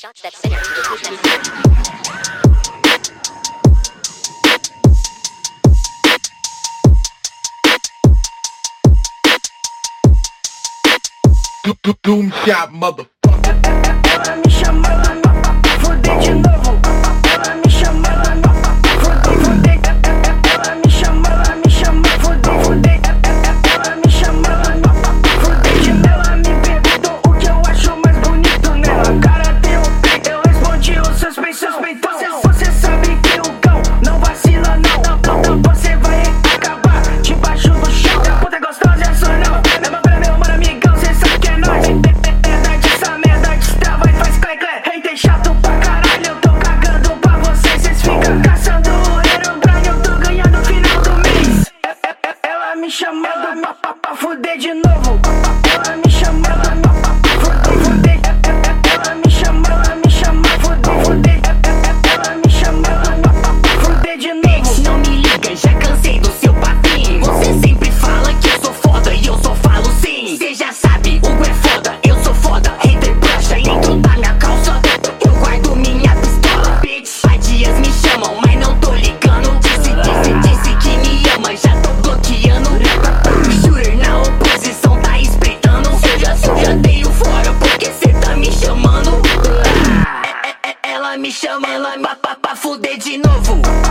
Shots that sinner. Doom shot, motherfucker. Ela me chama, ela me fuder de novo. Ela me chama, ela me fuder. Ela me chama, fuder. Ela me chama, ela me fuder de novo. Ela me perguntou o que eu acho mais bonito nela. Cara, tem um peito, eu respondi o suspeitão. Você sabe que o cão não vacila não. Você vai acabar debaixo do chão. Puta gostosa, é só não. Leva pra meu mano amigão, cê sabe que é nóis. Essa merda destrava e faz clé. Hater chato pra caralho, eu tô cagando pra vocês. Cês ficam caçando o Herobrine, eu tô ganhando no final do mês. Ela me chamando pra fuder de novo. Ela me chamando pra fuder. Ela me chama, fuder. Ela me chamando pra fuder de novo. Não me liga, já cansei do seu papinho. Você sempre fala que eu sou foda e eu só falo sim. Cê já sabe, o Hugo é foda, eu sou foda. Hater brocha dentro da minha calça. Eu guardo minha pistola, bitch. Há dias me chamam, mas não tô ligando. Disse que me ama, já tô bloqueando. Shooter na oposição tá espreitando. Eu já dei o fora porque cê tá me chamando. Ela me chama, ela pra fuder de novo.